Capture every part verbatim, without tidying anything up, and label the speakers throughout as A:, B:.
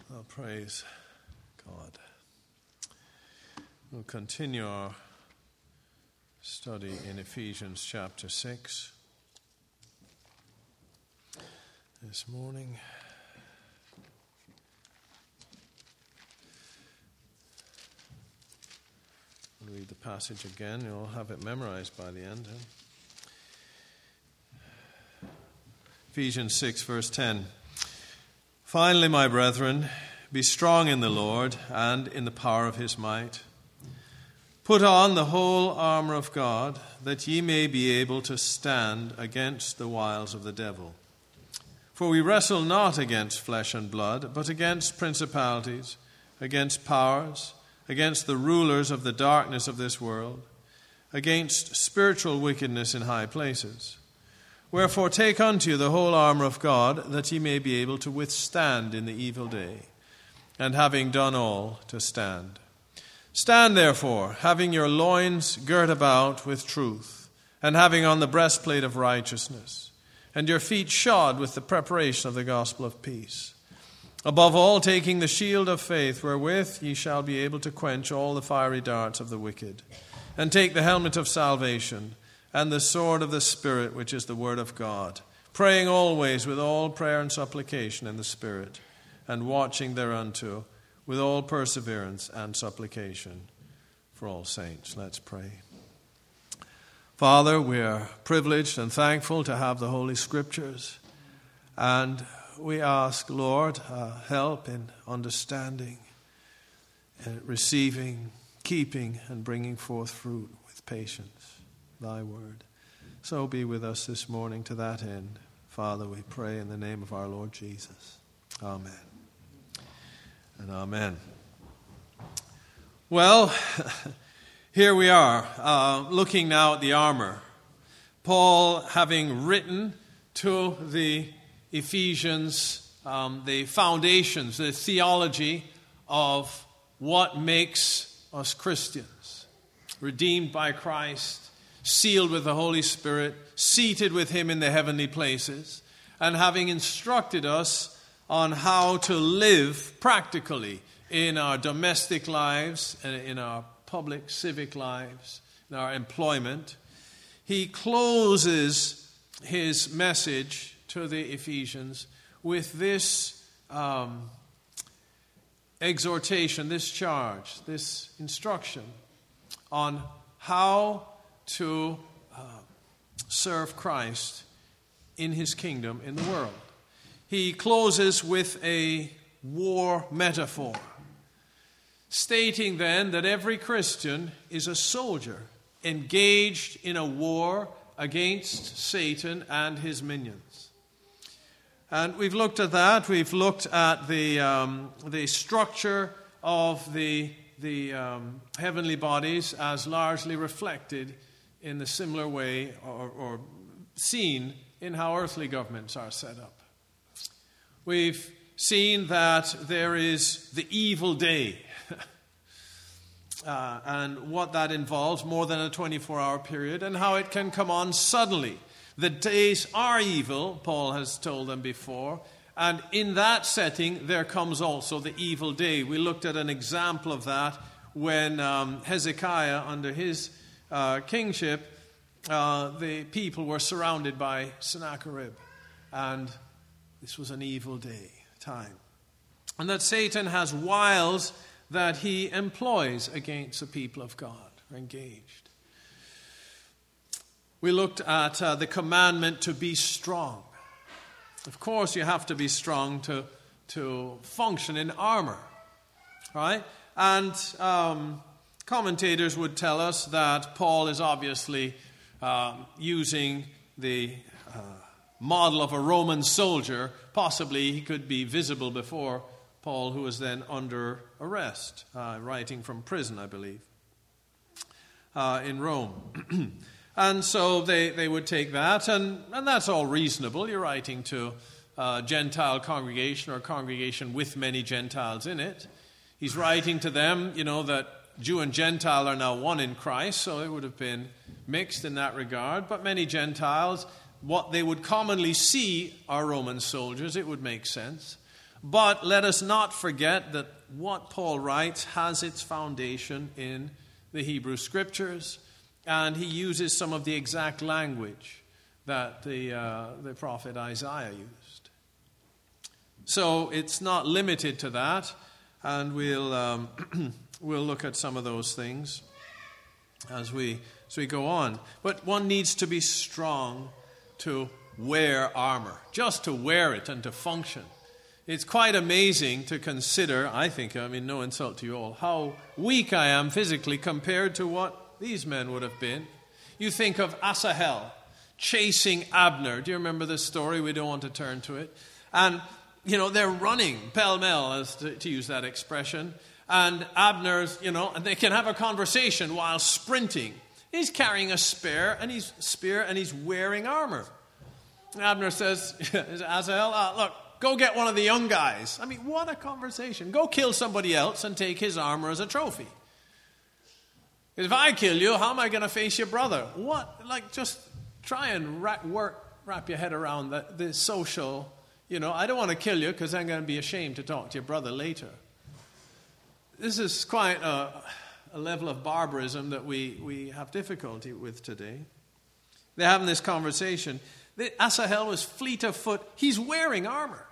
A: Well, praise God. We'll continue our study in Ephesians chapter six this morning. We'll read the passage again. You'll have it memorized by the end. Huh? Ephesians six, verse ten. Finally, my brethren, be strong in the Lord and in the power of his might. Put on the whole armor of God, that ye may be able to stand against the wiles of the devil. For we wrestle not against flesh and blood, but against principalities, against powers, against the rulers of the darkness of this world, against spiritual wickedness in high places. Wherefore take unto you the whole armor of God, that ye may be able to withstand in the evil day, and having done all, to stand. Stand therefore, having your loins girt about with truth, and having on the breastplate of righteousness, and your feet shod with the preparation of the gospel of peace. Above all, taking the shield of faith, wherewith ye shall be able to quench all the fiery darts of the wicked, and take the helmet of salvation, and the sword of the Spirit, which is the word of God, praying always with all prayer and supplication in the Spirit, and watching thereunto with all perseverance and supplication for all saints. Let's pray. Father, we are privileged and thankful to have the Holy Scriptures, and we ask, Lord, uh, help in understanding, and receiving, keeping, and bringing forth fruit with patience. Thy word. So be with us this morning to that end. Father, we pray in the name of our Lord Jesus. Amen. And amen. Well, here we are, uh, looking now at the armor. Paul, having written to the Ephesians um, the foundations, the theology of what makes us Christians, redeemed by Christ, sealed with the Holy Spirit, seated with him in the heavenly places, and having instructed us on how to live practically in our domestic lives, in our public civic lives, in our employment, he closes his message to the Ephesians with this um, exhortation, this charge, this instruction on how to uh, serve Christ in his kingdom in the world. He closes with a war metaphor, stating then that every Christian is a soldier engaged in a war against Satan and his minions. And we've looked at that. We've looked at the um, the structure of the the um, heavenly bodies as largely reflected in the similar way or, or seen in how earthly governments are set up. We've seen that there is the evil day uh, and what that involves, more than a twenty-four hour period, and how it can come on suddenly. The days are evil, Paul has told them before, and in that setting there comes also the evil day. We looked at an example of that when um, Hezekiah, under his Uh, kingship, uh, the people were surrounded by Sennacherib, and this was an evil day time. And that Satan has wiles that he employs against the people of God, are engaged. We looked at uh, the commandment to be strong. Of course, you have to be strong to, to function in armor, right? And um, commentators would tell us that Paul is obviously uh, using the uh, model of a Roman soldier. Possibly he could be visible before Paul, who was then under arrest, uh, writing from prison, I believe, uh, in Rome. And so they, they would take that, and, and that's all reasonable. You're writing to a Gentile congregation or a congregation with many Gentiles in it. He's writing to them, you know, that Jew and Gentile are now one in Christ, so it would have been mixed in that regard. But many Gentiles, what they would commonly see are Roman soldiers. It would make sense. But let us not forget that what Paul writes has its foundation in the Hebrew Scriptures, and he uses some of the exact language that the, uh, the prophet Isaiah used. So it's not limited to that, and we'll, um, we'll look at some of those things as we, as we go on. But one needs to be strong to wear armor, just to wear it and to function. It's quite amazing to consider, I think, I mean, no insult to you all, how weak I am physically compared to what these men would have been. You think of Asahel chasing Abner. Do you remember this story? We don't want to turn to it. And, you know, they're running pell-mell, as to, to use that expression. And Abner's, you know, and they can have a conversation while sprinting. He's carrying a spear, and he's spear, and he's wearing armor. And Abner says, Asahel, uh, look, go get one of the young guys. I mean, what a conversation. Go kill somebody else and take his armor as a trophy. If I kill you, how am I going to face your brother? What? Like, just try and wrap, work, wrap your head around the, the social, you know, I don't want to kill you because I'm going to be ashamed to talk to your brother later. This is quite a, a level of barbarism that we, we have difficulty with today. They're having this conversation. The, Asahel was fleet of foot. He's wearing armor.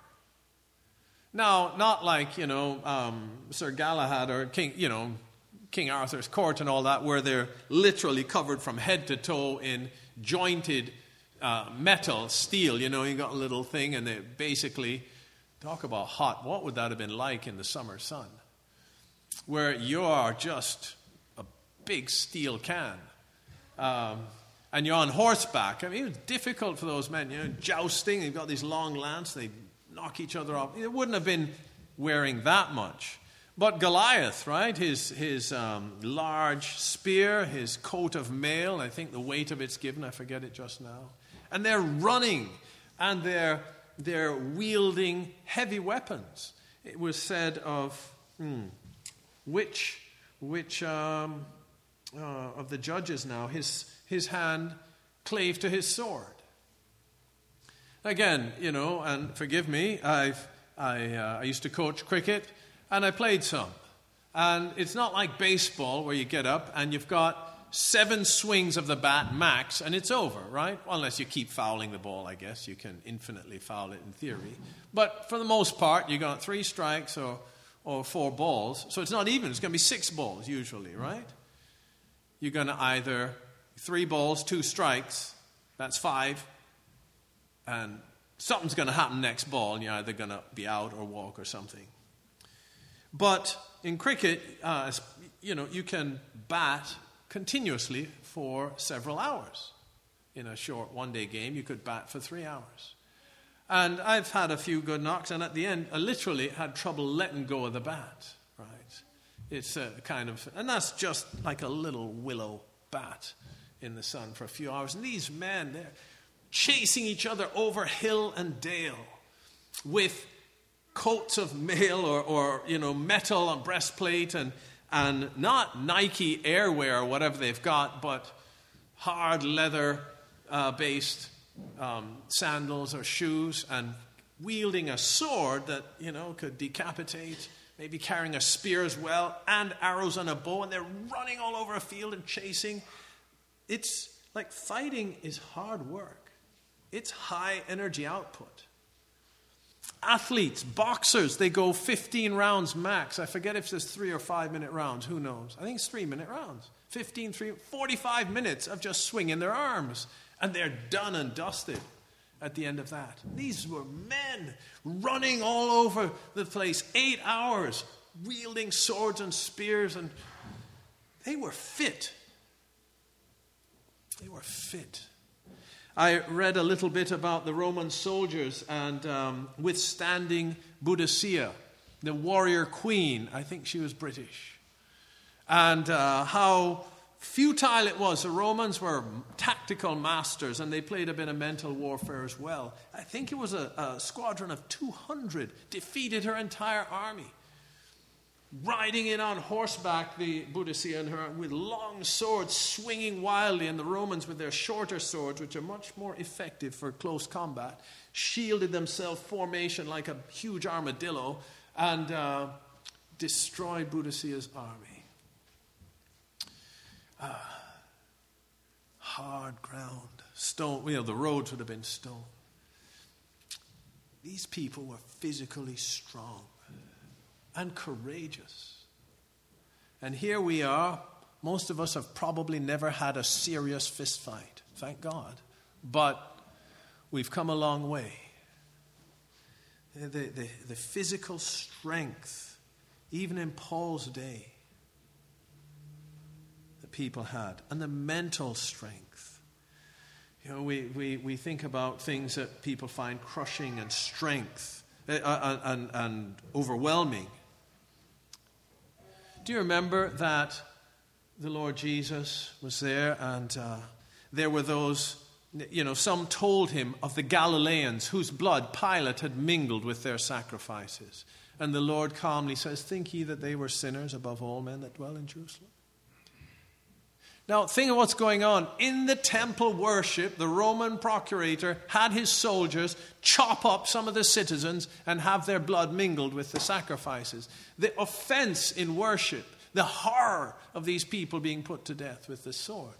A: Now, not like, you know, um, Sir Galahad or King, you know, King Arthur's court and all that, where they're literally covered from head to toe in jointed uh, metal, steel. You know, you got a little thing, and they basically, talk about hot. What would that have been like in the summer sun? Where you are just a big steel can. Um, and you're on horseback. I mean, it was difficult for those men, you know, jousting. They've got these long lance. They knock each other off. It wouldn't have been wearing that much. But Goliath, right, his his um, large spear, his coat of mail, I think the weight of it's given, I forget it just now. And they're running, and they're, they're wielding heavy weapons. It was said of, hmm, which, which um, uh, of the judges now, his, his hand clave to his sword. Again, you know, and forgive me, I've, I, uh, I used to coach cricket, and I played some. And it's not like baseball where you get up and you've got seven swings of the bat max and it's over, right? Well, unless you keep fouling the ball, I guess. You can infinitely foul it in theory. But for the most part, you got three strikes or, or four balls. So it's not even. It's going to be six balls usually, right? You're going to either three balls, two strikes. That's five. And something's going to happen next ball and you're either going to be out or walk or something. But in cricket, uh, you know, you can bat continuously for several hours. In a short one-day game, you could bat for three hours. And I've had a few good knocks, and at the end, I literally had trouble letting go of the bat, right? It's a kind of, and that's just like a little willow bat in the sun for a few hours. And these men, they're chasing each other over hill and dale with coats of mail or, or you know, metal on breastplate and, and not Nike Airwear or whatever they've got, but hard leather uh, based um, sandals or shoes, and wielding a sword that, you know, could decapitate, maybe carrying a spear as well, and arrows and a bow, and they're running all over a field and chasing. It's like fighting is hard work. It's high energy output. Athletes, boxers, they go fifteen rounds max. I forget if there's three or five minute rounds. Who knows? I think it's three minute rounds. fifteen, three, forty-five minutes of just swinging their arms. And they're done and dusted at the end of that. These were men running all over the place. Eight hours, wielding swords and spears. And they were fit. They were fit. I read a little bit about the Roman soldiers and um, withstanding Boudicca, the warrior queen. I think she was British. And uh, how futile it was. The Romans were tactical masters, and they played a bit of mental warfare as well. I think it was a, a squadron of two hundred defeated her entire army. riding in on horseback, the Boudicca and her, with long swords swinging wildly, and the Romans with their shorter swords, which are much more effective for close combat, shielded themselves formation like a huge armadillo and uh, destroyed Boudicca's army. Ah, hard ground, stone. You know, the roads would have been stone. These people were physically strong and courageous. And here we are. Most of us have probably never had a serious fist fight, thank God. But we've come a long way. The, the, the physical strength, even in Paul's day, that people had, and the mental strength. You know, we, we, we think about things that people find crushing and strength uh, and, and overwhelming. Do you remember that the Lord Jesus was there, and uh, there were those, you know, some told him of the Galileans whose blood Pilate had mingled with their sacrifices. And the Lord calmly says, "Think ye that they were sinners above all men that dwell in Jerusalem?" Now, think of what's going on. In the temple worship, the Roman procurator had his soldiers chop up some of the citizens and have their blood mingled with the sacrifices. The offense in worship, the horror of these people being put to death with the sword.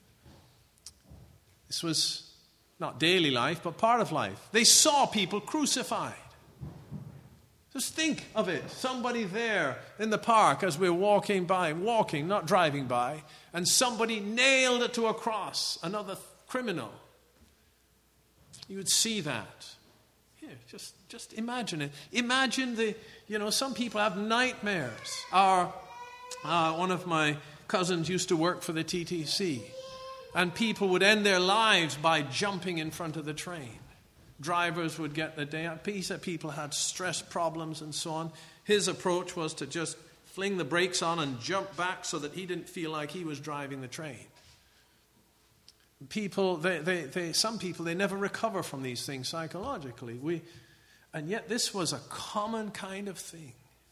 A: This was not daily life, but part of life. They saw people crucified. Just think of it. Somebody there in the park as we're walking by, walking, not driving by, and somebody nailed it to a cross, another criminal. You would see that. Here, just, just imagine it. Imagine the, you know, some people have nightmares. Our, uh, one of my cousins used to work for the T T C, and people would end their lives by jumping in front of the train. Drivers would get the day out. He said people had stress problems and so on. His approach was to just fling the brakes on and jump back so that he didn't feel like he was driving the train. People, they, they, they, some people, they never recover from these things psychologically. We, and yet this was a common kind of thing.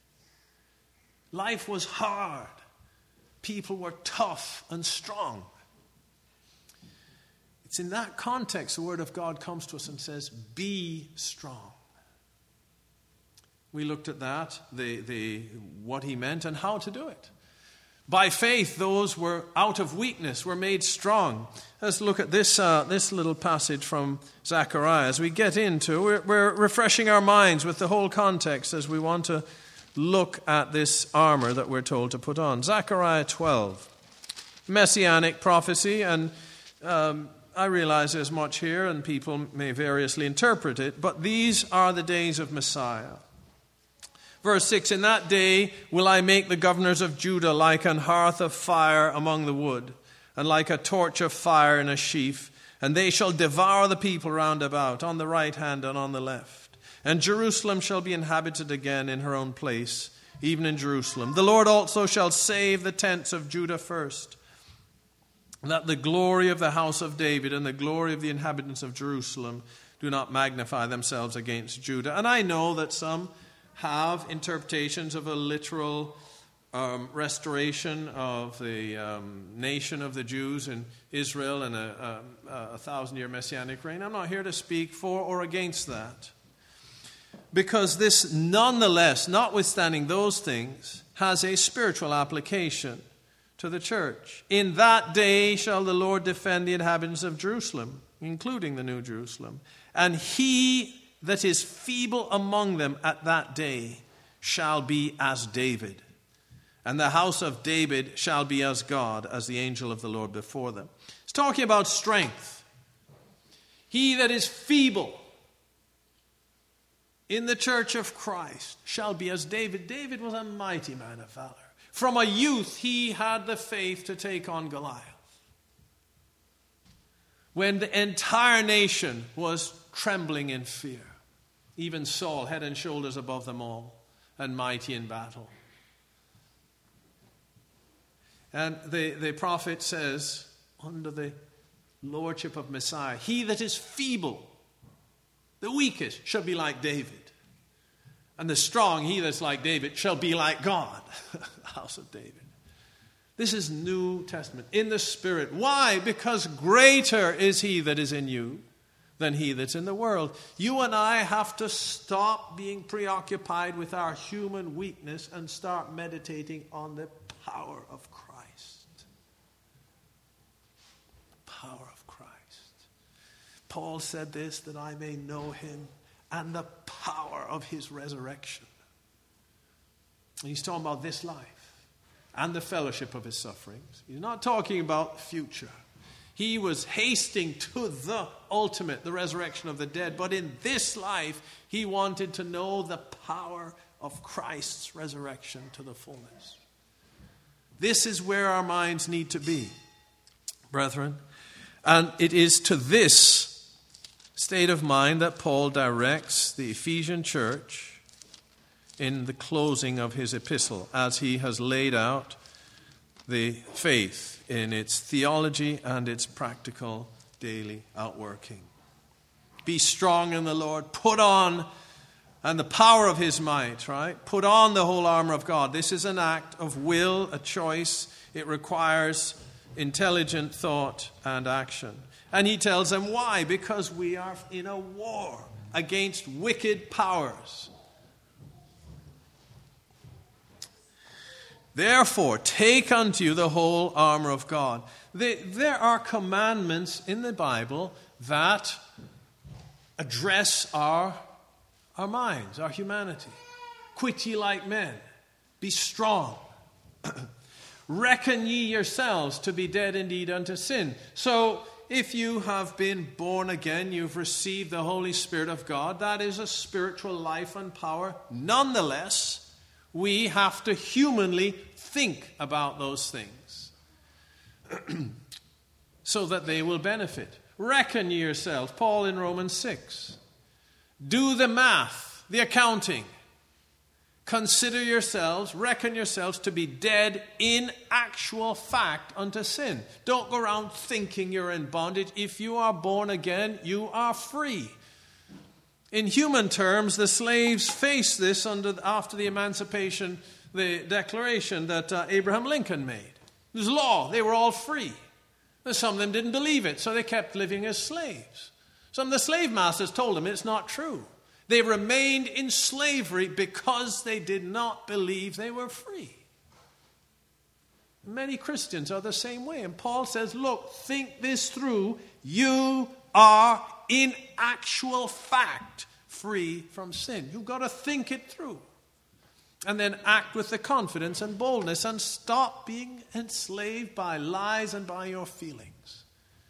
A: Life was hard. People were tough and strong. It's in that context the Word of God comes to us and says, be strong. We looked at that, the, the, what he meant and how to do it. By faith, those were out of weakness were made strong. Let's look at this, uh, this little passage from Zechariah. As we get into, we're, we're refreshing our minds with the whole context as we want to look at this armor that we're told to put on. Zechariah twelve, messianic prophecy, and um, I realize there's much here and people may variously interpret it, but these are the days of Messiah. Verse six, in that day will I make the governors of Judah like an hearth of fire among the wood, and like a torch of fire in a sheaf, and they shall devour the people round about, on the right hand and on the left. And Jerusalem shall be inhabited again in her own place, even in Jerusalem. The Lord also shall save the tents of Judah first, that the glory of the house of David and the glory of the inhabitants of Jerusalem do not magnify themselves against Judah. And I know that some have interpretations of a literal um, restoration of the um, nation of the Jews in Israel and a, a, a thousand-year messianic reign. I'm not here to speak for or against that, because this nonetheless, notwithstanding those things, has a spiritual application to the church. In that day shall the Lord defend the inhabitants of Jerusalem, including the New Jerusalem. And he that is feeble among them at that day shall be as David. And the house of David shall be as God, as the angel of the Lord before them. It's talking about strength. He that is feeble in the church of Christ shall be as David. David was a mighty man of valor. From a youth, he had the faith to take on Goliath. When the entire nation was trembling in fear, even Saul, head and shoulders above them all, and mighty in battle. And the, the prophet says, under the lordship of Messiah, he that is feeble, the weakest, shall be like David. And the strong, he that's like David, shall be like God. The house of David. This is New Testament, in the Spirit. Why? Because greater is he that is in you than he that's in the world. You and I have to stop being preoccupied with our human weakness and start meditating on the power of Christ. The power of Christ. Paul said this, that I may know him and the power of his resurrection. And he's talking about this life and the fellowship of his sufferings. He's not talking about future. He was hasting to the ultimate, the resurrection of the dead. But in this life, he wanted to know the power of Christ's resurrection to the fullness. This is where our minds need to be, brethren. And it is to this state of mind that Paul directs the Ephesian church in the closing of his epistle, as he has laid out the faith in its theology and its practical daily outworking. Be strong in the Lord. Put on, and the power of his might, right? Put on the whole armor of God. This is an act of will, a choice. It requires intelligent thought and action. And he tells them why. Because we are in a war against wicked powers. Therefore, take unto you the whole armor of God. There are commandments in the Bible that address our, our minds, our humanity. Quit ye like men. Be strong. Reckon ye yourselves to be dead indeed unto sin. So, if you have been born again, you've received the Holy Spirit of God. That is a spiritual life and power. Nonetheless, we have to humanly think about those things so that they will benefit. Reckon ye yourselves. Paul in Romans six. Do the math, the accounting. Consider yourselves, reckon yourselves to be dead in actual fact unto sin. Don't go around thinking you're in bondage. If you are born again, you are free. In human terms, the slaves faced this under, after the Emancipation, the declaration that uh, Abraham Lincoln made. There's law. They were all free. And some of them didn't believe it, so they kept living as slaves. Some of the slave masters told them it's not true. They remained in slavery because they did not believe they were free. Many Christians are the same way. And Paul says, look, think this through. You are in actual fact free from sin. You've got to think it through. And then act with the confidence and boldness and stop being enslaved by lies and by your feelings.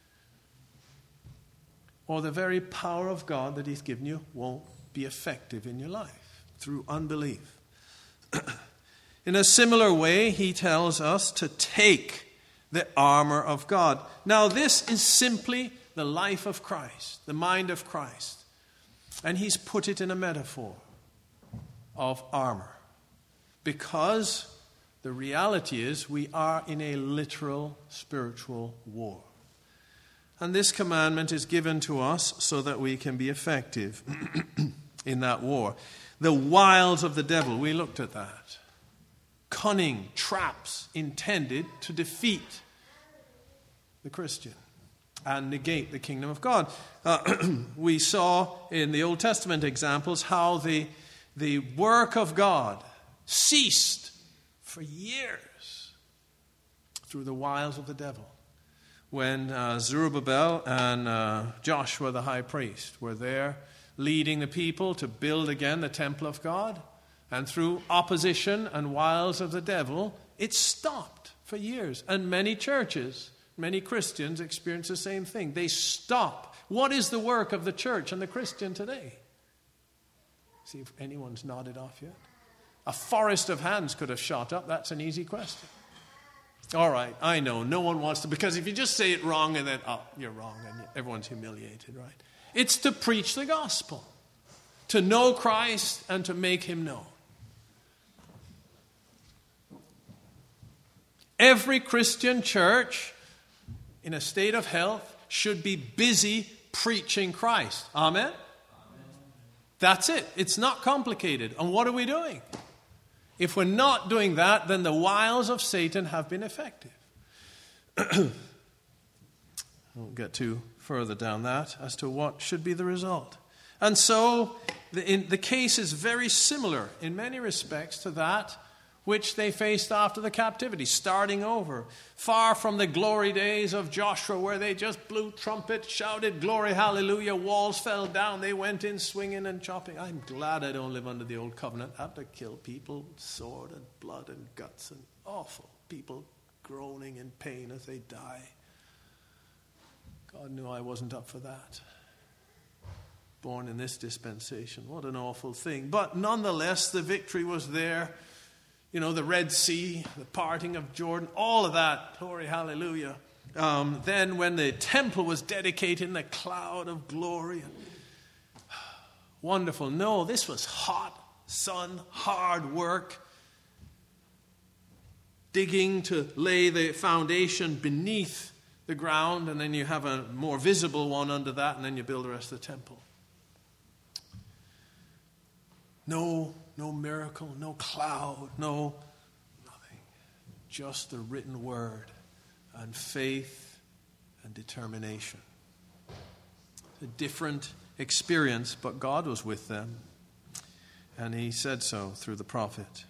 A: Or the very power of God that he's given you won't be effective in your life through unbelief. In a similar way, he tells us to take the armor of God. Now, this is simply the life of Christ, the mind of Christ. And he's put it in a metaphor of armor. Because the reality is we are in a literal spiritual war. And this commandment is given to us so that we can be effective in that war. The wiles of the devil, we looked at that. Cunning traps intended to defeat the Christian and negate the kingdom of God. Uh, we saw in the Old Testament examples how the, the work of God ceased for years through the wiles of the devil. When uh, Zerubbabel and uh, Joshua the high priest were there leading the people to build again the temple of God, and through opposition and wiles of the devil, it stopped for years. And many churches, many Christians experience the same thing. They stop. What is the work of the church and the Christian today? See if anyone's nodded off yet. A forest of hands could have shot up. That's an easy question. All right, I know, no one wants to, because if you just say it wrong and then, oh, you're wrong, and everyone's humiliated, right? It's to preach the gospel, to know Christ and to make him known. Every Christian church in a state of health should be busy preaching Christ. Amen? Amen. That's it. It's not complicated. And what are we doing? If we're not doing that, then the wiles of Satan have been effective. I won't get too further down that as to what should be the result. And so the, in, the case is very similar in many respects to that which they faced after the captivity, starting over. Far from the glory days of Joshua where they just blew trumpet, shouted glory, hallelujah, walls fell down, they went in swinging and chopping. I'm glad I don't live under the old covenant. I have to kill people, sword and blood and guts and awful people groaning in pain as they die. God knew I wasn't up for that. Born in this dispensation. What an awful thing. But nonetheless, the victory was there. You know, the Red Sea, the parting of Jordan, all of that. Glory, hallelujah. Um, then when the temple was dedicated in the cloud of glory. Wonderful. No, this was hot sun, hard work. Digging to lay the foundation beneath the ground, and then you have a more visible one under that, and then you build the rest of the temple. No, no miracle, no cloud, no nothing. Just the written word and faith and determination. A different experience, but God was with them. And he said so through the prophet.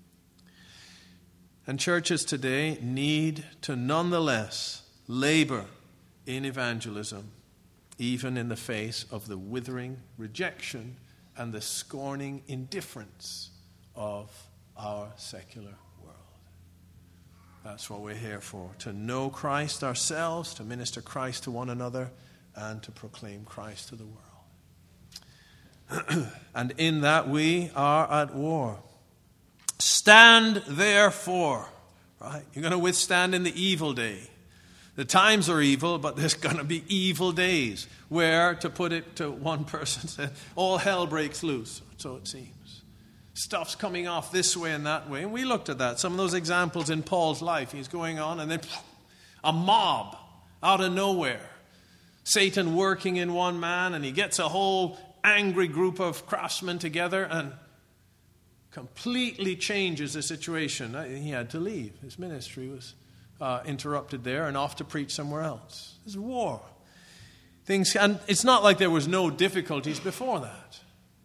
A: And churches today need to nonetheless labor in evangelism, even in the face of the withering rejection and the scorning indifference of our secular world. That's what we're here for, to know Christ ourselves, to minister Christ to one another, and to proclaim Christ to the world. And in that we are at war. Stand therefore, right? You're going to withstand in the evil day. The times are evil, but there's going to be evil days where, to put it to one person, said, all hell breaks loose. So it seems. Stuff's coming off this way and that way. And we looked at that. Some of those examples in Paul's life. He's going on and then a mob out of nowhere. Satan working in one man, and he gets a whole angry group of craftsmen together and completely changes the situation. He had to leave. His ministry was Uh, interrupted there and off to preach somewhere else. There's war. Things, and it's not like there was no difficulties before that.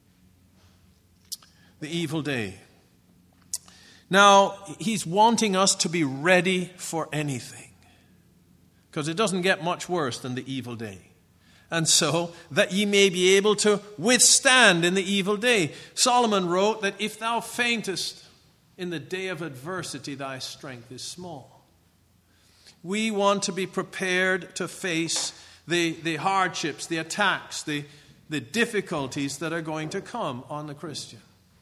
A: The evil day. Now, he's wanting us to be ready for anything, because it doesn't get much worse than the evil day. And so, that ye may be able to withstand in the evil day. Solomon wrote that if thou faintest in the day of adversity, thy strength is small. We want to be prepared to face the, the hardships, the attacks, the, the difficulties that are going to come on the Christian.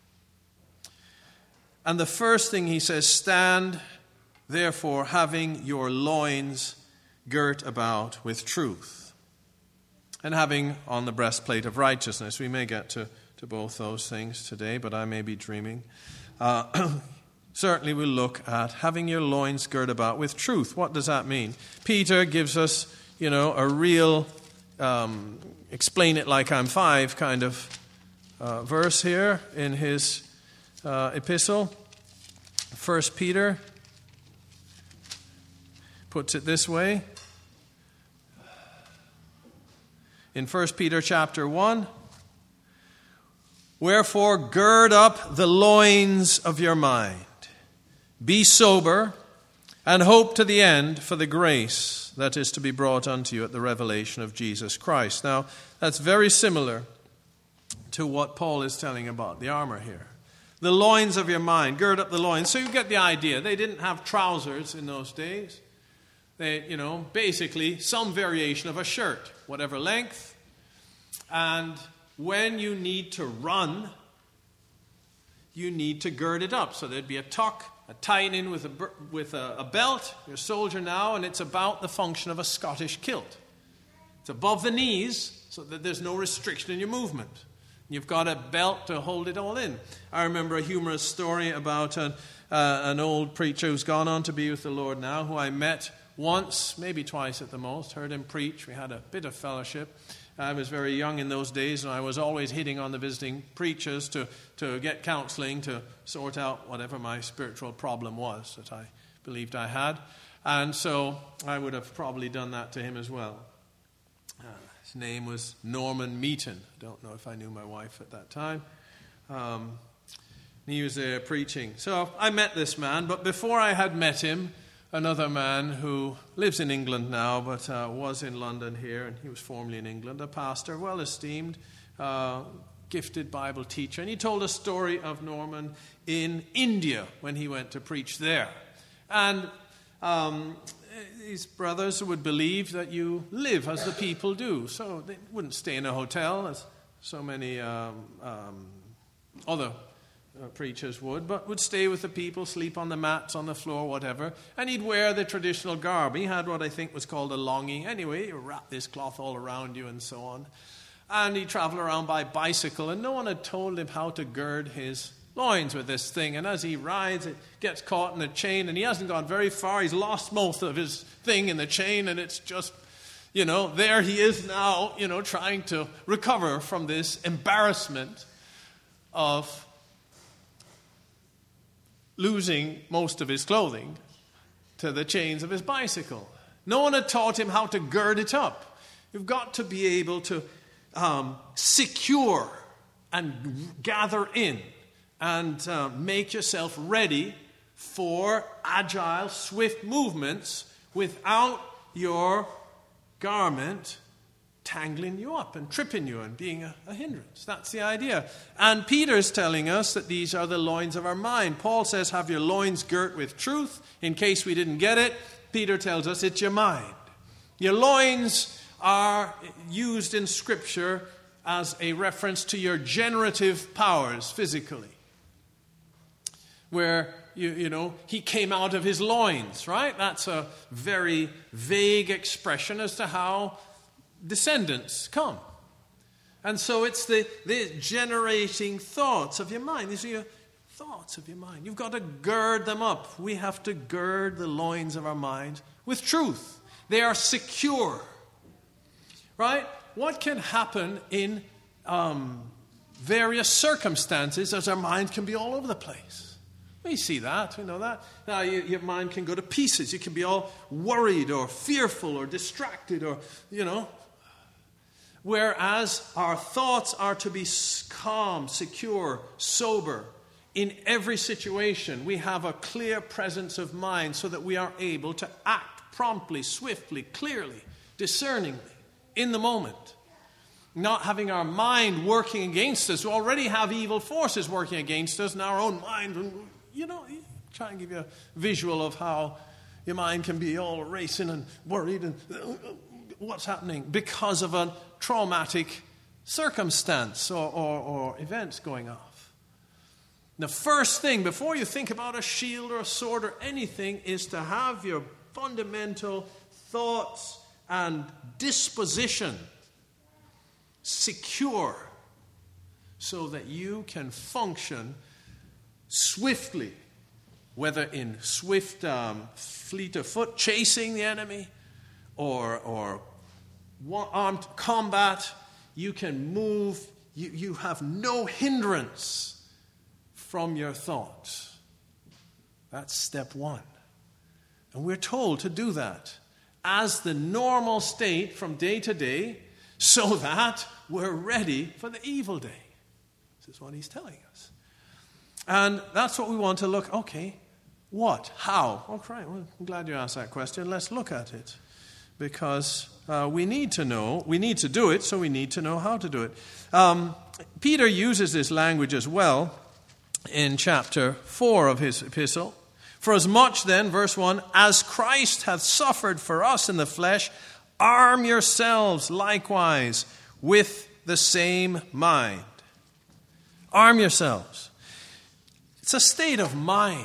A: And the first thing he says, stand, therefore, having your loins girt about with truth, and having on the breastplate of righteousness. We may get to, to both those things today, but I may be dreaming. Uh, Certainly we'll look at having your loins girt about with truth. What does that mean? Peter gives us, you know, a real um, explain it like I'm five kind of uh, verse here in his uh, epistle. First Peter puts it this way. In First Peter chapter one, wherefore gird up the loins of your mind. Be sober, and hope to the end for the grace that is to be brought unto you at the revelation of Jesus Christ. Now, that's very similar to what Paul is telling about the armor here. The loins of your mind, gird up the loins. So you get the idea. They didn't have trousers in those days. They, you know, basically some variation of a shirt, whatever length. And when you need to run, you need to gird it up. So there'd be a tuck, a tightening with a with a, a belt. You're a soldier now, and it's about the function of a Scottish kilt. It's above the knees, so that there's no restriction in your movement. You've got a belt to hold it all in. I remember a humorous story about an, uh, an old preacher who's gone on to be with the Lord now, who I met once, maybe twice at the most, heard him preach. We had a bit of fellowship. I was very young in those days, and I was always hitting on the visiting preachers to, to get counseling, to sort out whatever my spiritual problem was that I believed I had. And so I would have probably done that to him as well. Uh, his name was Norman Meaton. I don't know if I knew my wife at that time. Um, he was there preaching. So I met this man, but before I had met him, another man who lives in England now, but uh, was in London here, and he was formerly in England, a pastor, well-esteemed, uh, gifted Bible teacher. And he told a story of Norman in India when he went to preach there. And um, these brothers would believe that you live as the people do. So they wouldn't stay in a hotel, as so many um, um, other Uh, preachers would, but would stay with the people, sleep on the mats, on the floor, whatever. And he'd wear the traditional garb. He had what I think was called a longi. Anyway, you wrap this cloth all around you and so on. And he'd travel around by bicycle, and no one had told him how to gird his loins with this thing. And as he rides, it gets caught in a chain, and he hasn't gone very far. He's lost most of his thing in the chain, and it's just, you know, there he is now, you know, trying to recover from this embarrassment of losing most of his clothing to the chains of his bicycle. No one had taught him how to gird it up. You've got to be able to um, secure and gather in and uh, make yourself ready for agile, swift movements without your garment tangling you up and tripping you and being a, a hindrance. That's the idea. And Peter's telling us that these are the loins of our mind. Paul says, have your loins girt with truth. In case we didn't get it, Peter tells us it's your mind. Your loins are used in Scripture as a reference to your generative powers physically. Where, you, you know, he came out of his loins, right? That's a very vague expression as to how descendants come. And so it's the, the generating thoughts of your mind. These are your thoughts of your mind. You've got to gird them up. We have to gird the loins of our mind with truth. They are secure. Right? What can happen in um, various circumstances as our mind can be all over the place? We see that. We know that. Now, you, your mind can go to pieces. You can be all worried or fearful or distracted or, you know. Whereas our thoughts are to be calm, secure, sober in every situation. We have a clear presence of mind so that we are able to act promptly, swiftly, clearly, discerningly in the moment. Not having our mind working against us. We already have evil forces working against us in our own mind. You know, try and give you a visual of how your mind can be all racing and worried and what's happening because of a traumatic circumstance or, or, or events going off. The first thing, before you think about a shield or a sword or anything, is to have your fundamental thoughts and disposition secure so that you can function swiftly, whether in swift um, fleet of foot chasing the enemy or or armed combat. You can move. You, you have no hindrance from your thoughts. That's step one. And we're told to do that as the normal state from day to day so that we're ready for the evil day. This is what he's telling us. And that's what we want to look, okay, what? How? Oh, right, well, I'm glad you asked that question. Let's look at it. Because uh, we need to know, we need to do it, so we need to know how to do it. Um, Peter uses this language as well in chapter four of his epistle. For as much then, verse one, as Christ hath suffered for us in the flesh, arm yourselves likewise with the same mind. Arm yourselves. It's a state of mind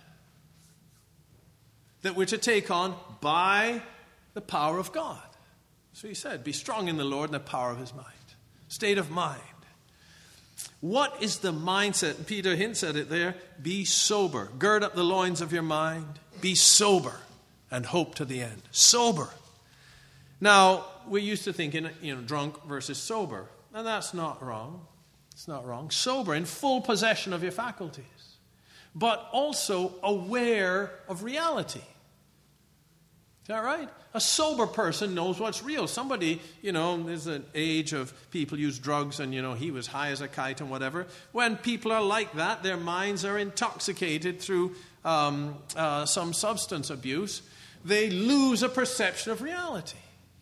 A: that we're to take on by the power of God. So he said, be strong in the Lord and the power of his might. State of mind. What is the mindset? Peter hints at it there. Be sober. Gird up the loins of your mind. Be sober and hope to the end. Sober. Now, we're used to thinking, you know, drunk versus sober. And that's not wrong. It's not wrong. Sober, in full possession of your faculties, but also aware of reality. Is that right? A sober person knows what's real. Somebody, you know, there's an age of people use drugs and, you know, he was high as a kite and whatever. When people are like that, their minds are intoxicated through um, uh, some substance abuse. They lose a perception of reality.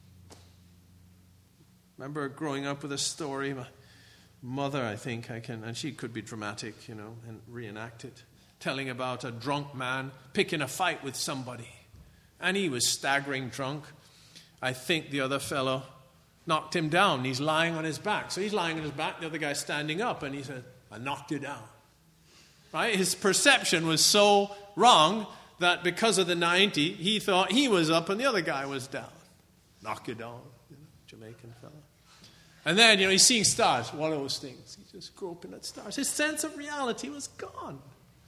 A: Remember growing up with a story, my mother, I think, I can, and she could be dramatic, you know, and reenact it, telling about a drunk man picking a fight with somebody. And he was staggering drunk. I think the other fellow knocked him down. He's lying on his back. So he's lying on his back, the other guy's standing up, and he said, I knocked you down. Right? His perception was so wrong that because of the ninety, he thought he was up and the other guy was down. Knock you down, you know, Jamaican fellow. And then, you know, he's seeing stars. One of those things. He's just groping at stars. His sense of reality was gone.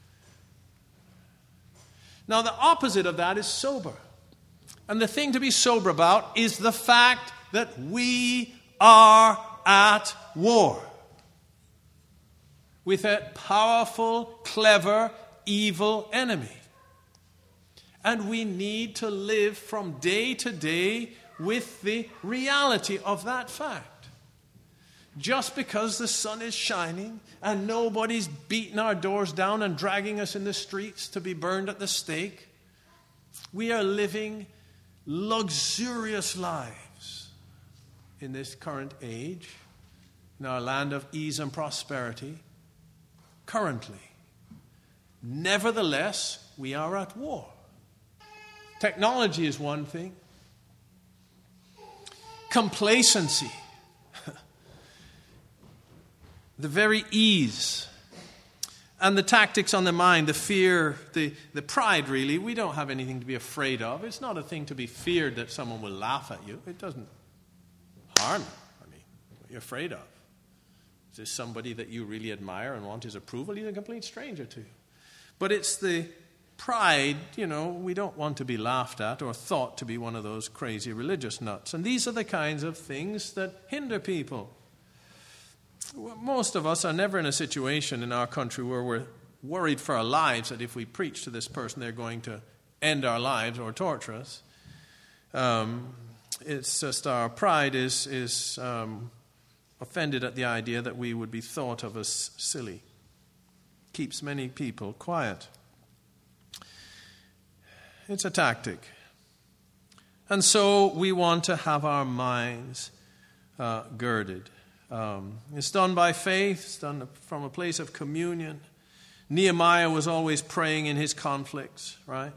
A: Now, the opposite of that is sober. And the thing to be sober about is the fact that we are at war with a powerful, clever, evil enemy. And we need to live from day to day with the reality of that fact. Just because the sun is shining and nobody's beating our doors down and dragging us in the streets to be burned at the stake, we are living luxurious lives in this current age, in our land of ease and prosperity, currently. Nevertheless, we are at war. Technology is one thing. Complacency. The very ease and the tactics on the mind, the fear, the, the pride, really, we don't have anything to be afraid of. It's not a thing to be feared that someone will laugh at you. It doesn't harm you. I mean, what are you afraid of? Is this somebody that you really admire and want his approval? He's a complete stranger to you. But it's the pride, you know, we don't want to be laughed at or thought to be one of those crazy religious nuts. And these are the kinds of things that hinder people. Most of us are never in a situation in our country where we're worried for our lives that if we preach to this person, they're going to end our lives or torture us. Um, it's just our pride is, is um, offended at the idea that we would be thought of as silly. Keeps many people quiet. It's a tactic. And so we want to have our minds uh, girded. Um, it's done by faith. It's done from a place of communion. Nehemiah was always praying in his conflicts, right?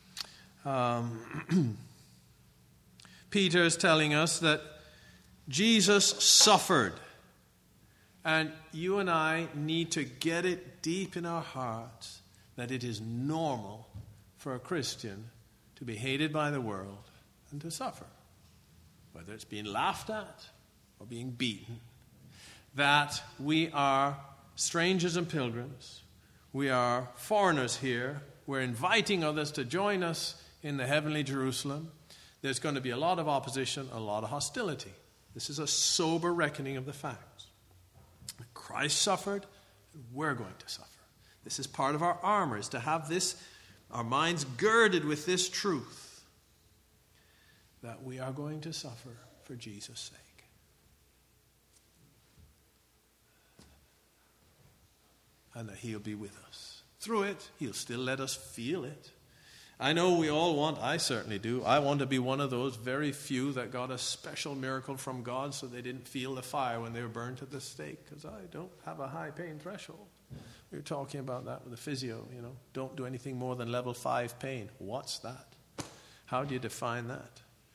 A: Um, Peter is telling us that Jesus suffered. And you and I need to get it deep in our hearts that it is normal for a Christian to be hated by the world and to suffer. Whether it's being laughed at or being beaten. That we are strangers and pilgrims. We are foreigners here. We're inviting others to join us in the heavenly Jerusalem. There's going to be a lot of opposition, a lot of hostility. This is a sober reckoning of the facts. Christ suffered, and we're going to suffer. This is part of our armor, is to have this, our minds girded with this truth, that we are going to suffer for Jesus' sake. And that he'll be with us. Through it, he'll still let us feel it. I know we all want, I certainly do, I want to be one of those very few that got a special miracle from God so they didn't feel the fire when they were burnt at the stake, because I don't have a high pain threshold. We were talking about that with the physio, you know. Don't do anything more than level five pain. What's that? How do you define that?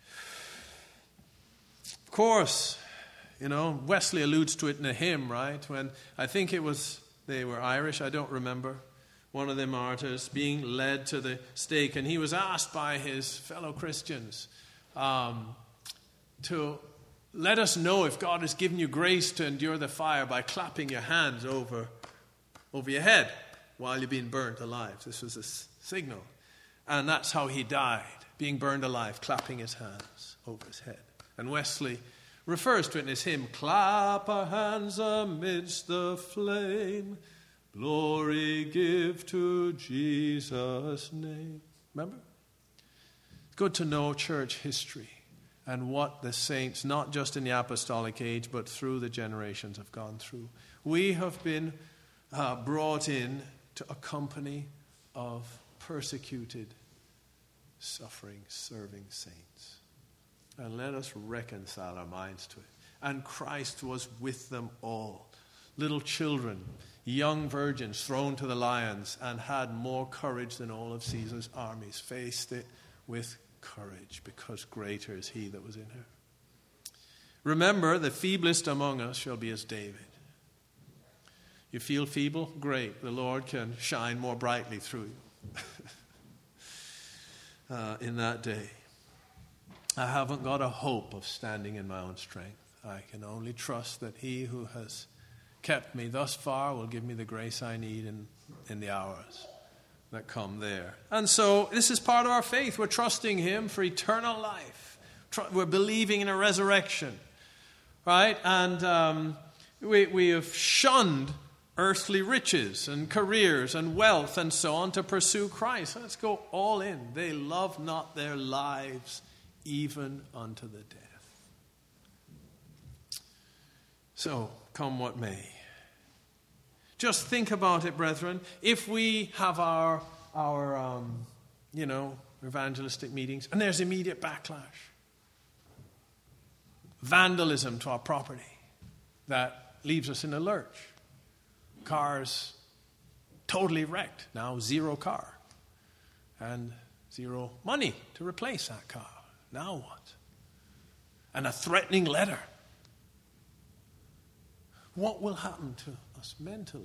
A: Of course, you know, Wesley alludes to it in a hymn, right? When I think it was... They were Irish, I don't remember. One of the martyrs being led to the stake, and he was asked by his fellow Christians um, to let us know if God has given you grace to endure the fire by clapping your hands over, over your head while you're being burnt alive. This was a signal. And that's how he died, being burned alive, clapping his hands over his head. And Wesley refers to it in his hymn, clap our hands amidst the flame, glory give to Jesus' name. Remember? It's good to know church history and what the saints, not just in the apostolic age, but through the generations have gone through. We have been uh, brought in to a company of persecuted, suffering, serving saints. And let us reconcile our minds to it. And Christ was with them all. Little children, young virgins thrown to the lions, and had more courage than all of Caesar's armies. Faced it with courage, because greater is he that was in her. Remember, the feeblest among us shall be as David. You feel feeble? Great. The Lord can shine more brightly through you uh, in that day. I haven't got a hope of standing in my own strength. I can only trust that he who has kept me thus far will give me the grace I need in, in the hours that come there. And so this is part of our faith. We're trusting him for eternal life. We're believing in a resurrection, right? And um, we, we have shunned earthly riches and careers and wealth and so on to pursue Christ. Let's go all in. They love not their lives even unto the death. So, come what may. Just think about it, brethren. If we have our, our um, you know, evangelistic meetings, and there's immediate backlash, vandalism to our property that leaves us in a lurch, cars totally wrecked, now zero car, and zero money to replace that car. Now what? And a threatening letter. What will happen to us mentally?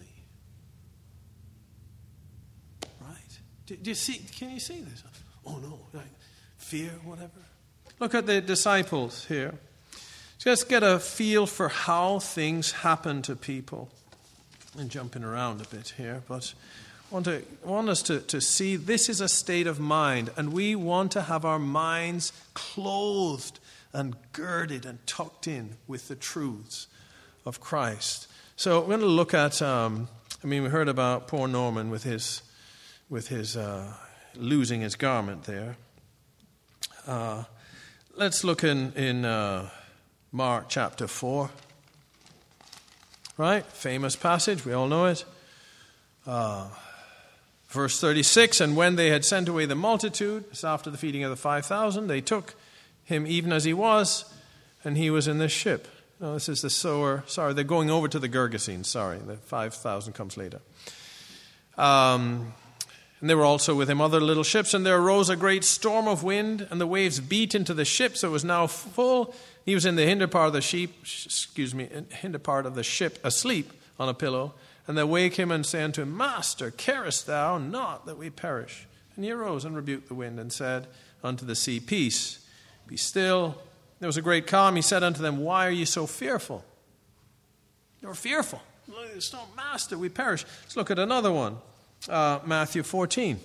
A: Right? Do, do you see? Can you see this? Oh no, like fear, whatever. Look at the disciples here. Just get a feel for how things happen to people. I'm jumping around a bit here, but I want, to, I want us to, to see this is a state of mind, and we want to have our minds clothed and girded and tucked in with the truths of Christ. So we're going to look at, um, I mean, we heard about poor Norman with his, with his uh, losing his garment there. Uh, let's look in, in uh, Mark chapter four. Right? Famous passage. We all know it. Uh, verse thirty-six, and when they had sent away the multitude, it's after the feeding of the five thousand, they took him even as he was, and he was in the ship. No, this is the sower. Sorry, they're going over to the Gergesenes. Sorry, the five thousand comes later. Um, and there were also with him other little ships, and there arose a great storm of wind, and the waves beat into the ship, so it was now full. He was in the hinder part of the sheep, excuse me, hinder part of the ship, asleep on a pillow. And they wake him and say unto him, Master, carest thou not that we perish? And he arose and rebuked the wind and said unto the sea, Peace, be still. There was a great calm. He said unto them, Why are ye so fearful? They were fearful. It's not, Master, we perish. Let's look at another one. Uh, Matthew fourteen.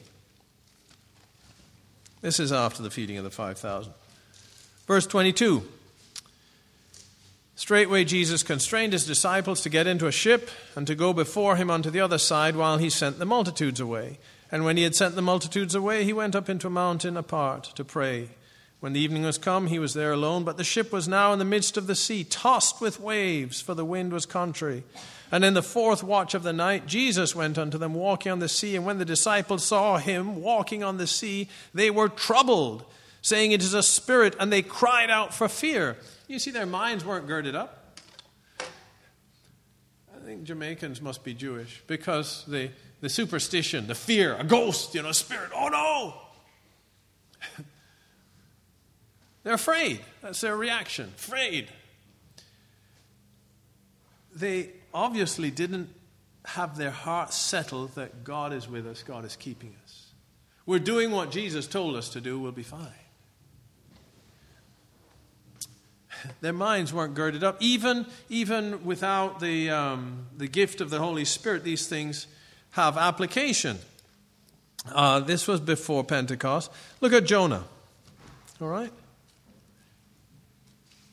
A: This is after the feeding of the five thousand. Verse twenty-two. Straightway Jesus constrained his disciples to get into a ship and to go before him unto the other side while he sent the multitudes away. And when he had sent the multitudes away, he went up into a mountain apart to pray. When the evening was come, he was there alone, but the ship was now in the midst of the sea, tossed with waves, for the wind was contrary. And in the fourth watch of the night, Jesus went unto them walking on the sea. And when the disciples saw him walking on the sea, they were troubled, saying, It is a spirit, and they cried out for fear. You see, their minds weren't girded up. I think Jamaicans must be Jewish because the, the superstition, the fear, a ghost, you know, a spirit, oh no! They're afraid. That's their reaction. Afraid. They obviously didn't have their hearts settled that God is with us, God is keeping us. We're doing what Jesus told us to do, we'll be fine. Their minds weren't girded up. Even, even without the, um, the gift of the Holy Spirit, these things have application. Uh, this was before Pentecost. Look at Jonah. All right?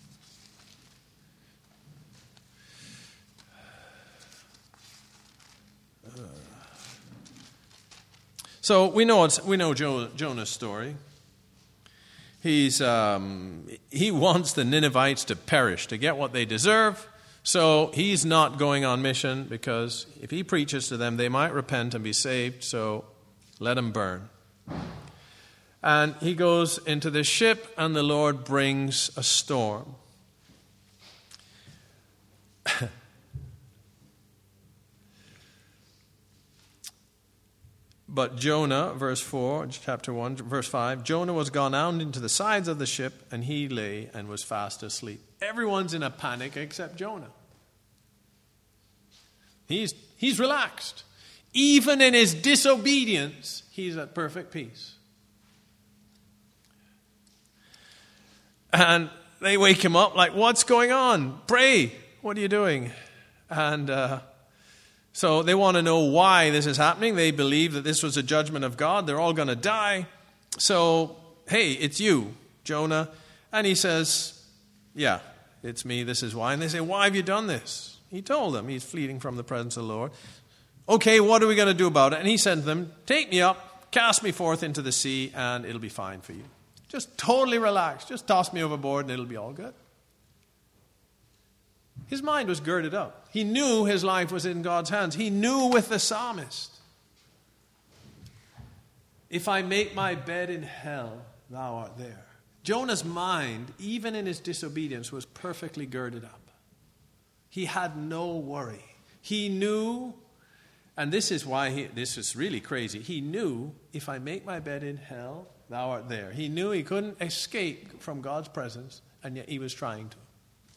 A: So we know it's, we know Jo- Jonah's story. He's um, he wants the Ninevites to perish, to get what they deserve. So he's not going on mission, because if he preaches to them, they might repent and be saved. So let him burn. And he goes into the ship, and the Lord brings a storm. But Jonah, verse four, chapter one, verse five, Jonah was gone out into the sides of the ship, and he lay and was fast asleep. Everyone's in a panic except Jonah. He's, he's relaxed. Even in his disobedience, he's at perfect peace. And they wake him up like, what's going on? Pray. What are you doing? And uh, so they want to know why this is happening. They believe that this was a judgment of God. They're all going to die. So, hey, it's you, Jonah. And he says, yeah, it's me. This is why. And they say, why have you done this? He told them he's fleeing from the presence of the Lord. Okay, what are we going to do about it? And he said to them, take me up, cast me forth into the sea, and it'll be fine for you. Just totally relaxed. Just toss me overboard and it'll be all good. His mind was girded up. He knew his life was in God's hands. He knew with the psalmist, if I make my bed in hell, thou art there. Jonah's mind, even in his disobedience, was perfectly girded up. He had no worry. He knew, and this is why he, this is really crazy. He knew, if I make my bed in hell, thou art there. He knew he couldn't escape from God's presence, and yet he was trying to.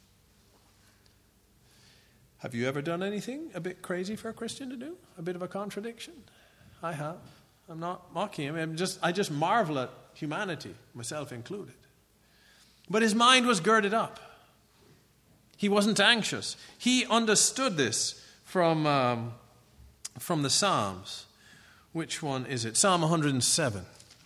A: Have you ever done anything a bit crazy for a Christian to do? A bit of a contradiction? I have. I'm not mocking him. I'm just, I just marvel at humanity, myself included. But his mind was girded up. He wasn't anxious. He understood this from, um, from the Psalms. Which one is it? Psalm one hundred seven.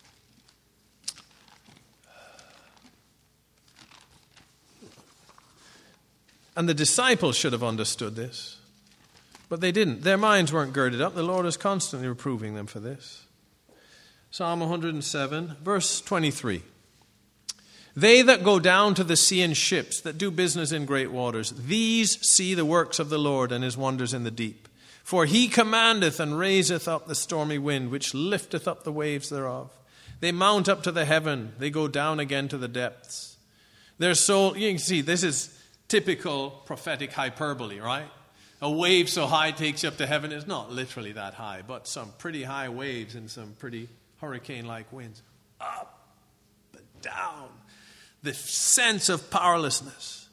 A: And the disciples should have understood this, but they didn't. Their minds weren't girded up. The Lord is constantly reproving them for this. Psalm one hundred seven, verse twenty-three. They that go down to the sea in ships, that do business in great waters, these see the works of the Lord and his wonders in the deep. For he commandeth and raiseth up the stormy wind, which lifteth up the waves thereof. They mount up to the heaven, they go down again to the depths. Their soul, you can see, this is typical prophetic hyperbole, right? A wave so high takes you up to heaven. It's not literally that high, but some pretty high waves and some pretty hurricane-like winds. Up and down. The sense of powerlessness.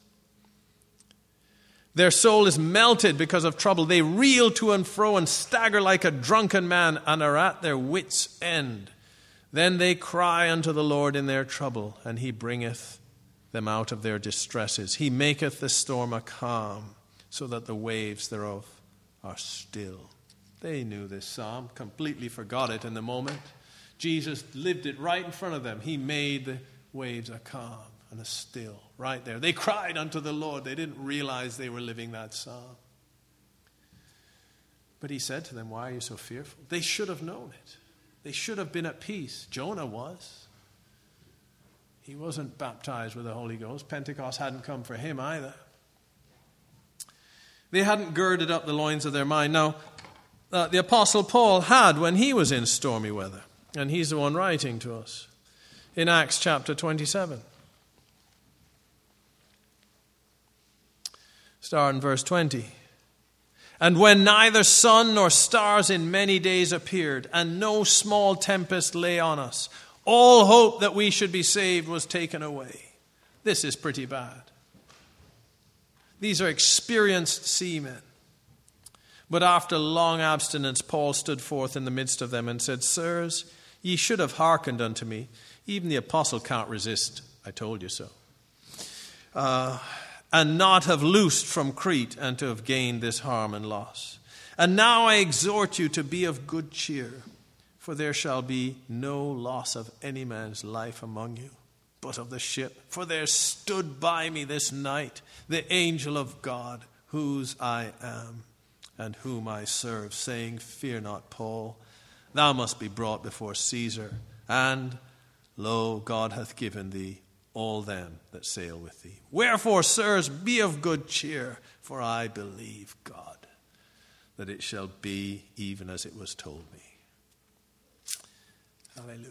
A: Their soul is melted because of trouble. They reel to and fro and stagger like a drunken man and are at their wits' end. Then they cry unto the Lord in their trouble, and he bringeth them out of their distresses. He maketh the storm a calm, so that the waves thereof are still. They knew this psalm, completely forgot it in the moment. Jesus lived it right in front of them. He made the waves a calm and a still, right there. They cried unto the Lord. They didn't realize they were living that psalm. But he said to them, why are you so fearful? They should have known it. They should have been at peace. Jonah was. He wasn't baptized with the Holy Ghost. Pentecost hadn't come for him either. They hadn't girded up the loins of their mind. Now, uh, the Apostle Paul had when he was in stormy weather. And he's the one writing to us in Acts chapter twenty-seven. Start in verse twenty. And when neither sun nor stars in many days appeared, and no small tempest lay on us, all hope that we should be saved was taken away. This is pretty bad. These are experienced seamen. But after long abstinence, Paul stood forth in the midst of them and said, Sirs, ye should have hearkened unto me. Even the apostle can't resist. I told you so. Uh, and not have loosed from Crete, and to have gained this harm and loss. And now I exhort you to be of good cheer, for there shall be no loss of any man's life among you, but of the ship. For there stood by me this night the angel of God, whose I am, and whom I serve, saying, Fear not, Paul, thou must be brought before Caesar. And, lo, God hath given thee all them that sail with thee. Wherefore, sirs, be of good cheer, for I believe God, that it shall be even as it was told me. Hallelujah.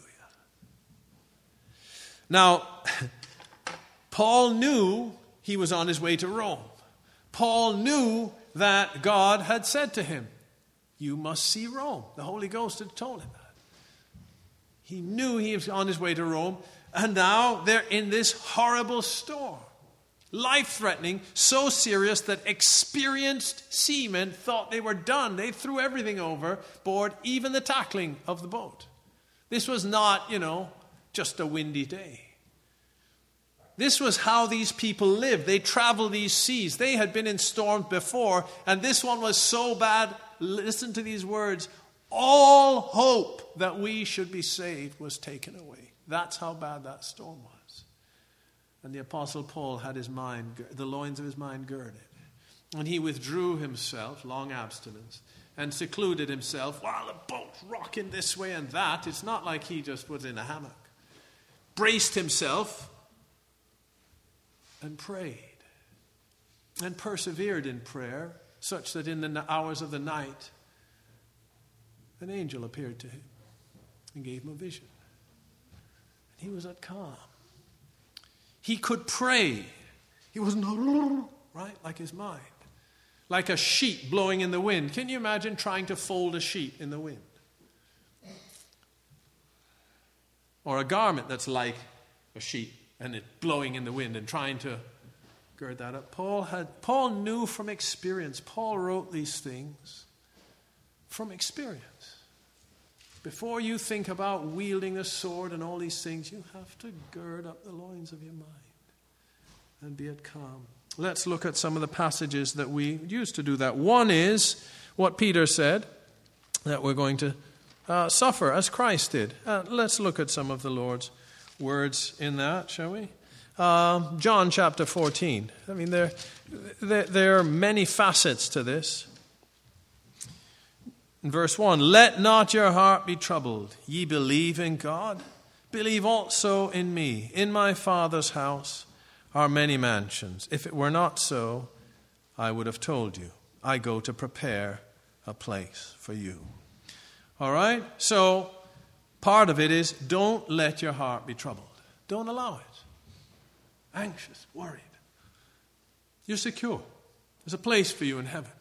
A: Now, Paul knew he was on his way to Rome. Paul knew that God had said to him, you must see Rome. The Holy Ghost had told him that. He knew he was on his way to Rome, and now they're in this horrible storm. Life-threatening, so serious that experienced seamen thought they were done. They threw everything overboard, even the tackling of the boat. This was not, you know, just a windy day. This was how these people lived. They traveled these seas. They had been in storms before, and this one was so bad. Listen to these words. All hope that we should be saved was taken away. That's how bad that storm was. And the Apostle Paul had his mind, the loins of his mind girded. And he withdrew himself, long abstinence, and secluded himself while the boat's rocking this way and that. It's not like he just was in a hammock. Braced himself and prayed. And persevered in prayer, such that in the hours of the night, an angel appeared to him and gave him a vision. And he was at calm. He could pray. He wasn't, right, like his mind. Like a sheet blowing in the wind. Can you imagine trying to fold a sheet in the wind? Or a garment that's like a sheet and it blowing in the wind and trying to gird that up. Paul had Paul knew from experience. Paul wrote these things from experience. Before you think about wielding a sword and all these things, you have to gird up the loins of your mind and be at calm. Let's look at some of the passages that we used to do that. One is what Peter said, that we're going to uh, suffer as Christ did. Uh, let's look at some of the Lord's words in that, shall we? Uh, John chapter fourteen. I mean, there, there, there are many facets to this. In verse one, let not your heart be troubled. Ye believe in God, believe also in me. In my Father's house are many mansions. If it were not so, I would have told you. I go to prepare a place for you. All right? So, part of it is don't let your heart be troubled. Don't allow it. Anxious, worried. You're secure. There's a place for you in heaven.